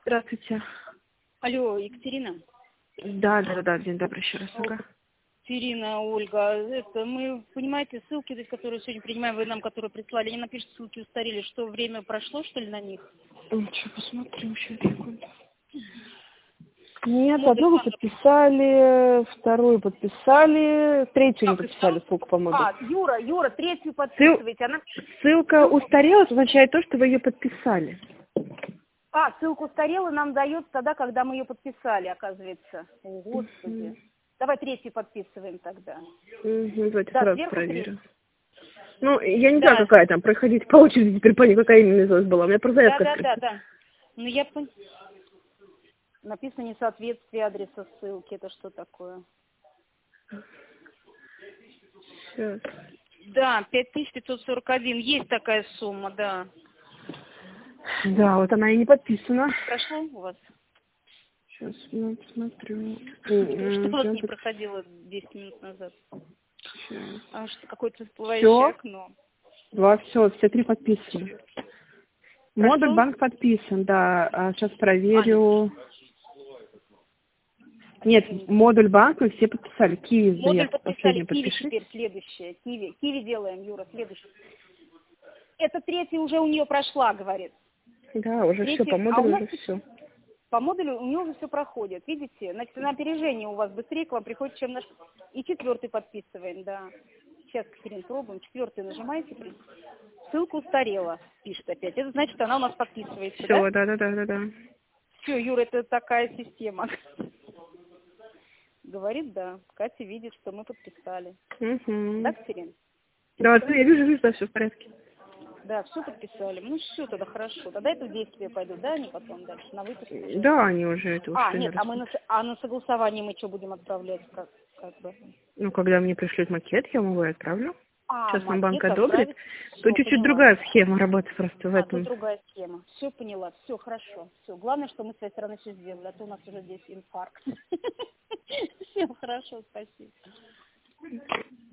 Здравствуйте. Алло, Екатерина? Да, день добрый еще раз. Ну-ка. Екатерина, Ольга, мы, понимаете, ссылки, то есть, которые сегодня принимаем, вы нам, которые прислали, они напишут, ссылки устарели, что время прошло, что ли, на них? Что, посмотрим еще секунду. Нет, Ну, одну вы подписали, вторую подписали, третью не подписали ссылку, по-моему. Юра, третью подписывайте. Ссылка устарела, означает то, что вы ее подписали. Ссылку устарела нам дает тогда, когда мы ее подписали, оказывается. О, Господи. Давай третью подписываем тогда. Давайте Да, сразу сверху проверю. Ну, я не знаю, какая там, проходить по очереди, теперь понял, какая именно из вас была. У меня просто заявка открыта. Да. Ну, я понял. Написано несоответствие адреса ссылки. Это что такое? Сейчас. Да, 5541. Есть такая сумма, да. Да, вот она и не подписана. Прошло у вас? Сейчас я посмотрю. Что у вас не проходило 10 минут назад? Что какое-то всплывающее окно. Все три подписаны. Модуль банк подписан, да. Сейчас проверю. Нет, модуль банк вы все подписали. Киви Модуль заявку подписали, последнюю Киви подпишите. теперь следующее. Киви делаем, Юра, следующее. Это третья уже у нее прошла, говорит. Да, уже все, по модулю уже все. По модулю у нее уже все проходит. Видите, значит, на опережение у вас быстрее к вам приходит, чем наш. И четвертый подписываем, да. Сейчас, Катерин, пробуем. Четвертый нажимаете. Ссылка устарела, пишет опять. Это значит, она у нас подписывается, все, да? Да. Все, Юра, это такая система. Говорит, да. Катя видит, что мы подписали. Да, Катерин? Да, я вижу, да, все в порядке. Да, все подписали. Ну, все, тогда хорошо. Тогда это в действие пойдут, да, они потом дальше, на выпуск уже? Да, они уже это ушли. Нет, на согласование мы что будем отправлять? Как бы? Ну, когда мне пришлют макет, я могу и отправлю. Сейчас нам банк Макет одобрит. отправить. Тут чуть-чуть другая схема работы просто в этом. Тут другая схема. Все поняла, все хорошо. Все. Главное, что мы с своей стороны все сделали, а то у нас уже здесь инфаркт. Всем хорошо, спасибо.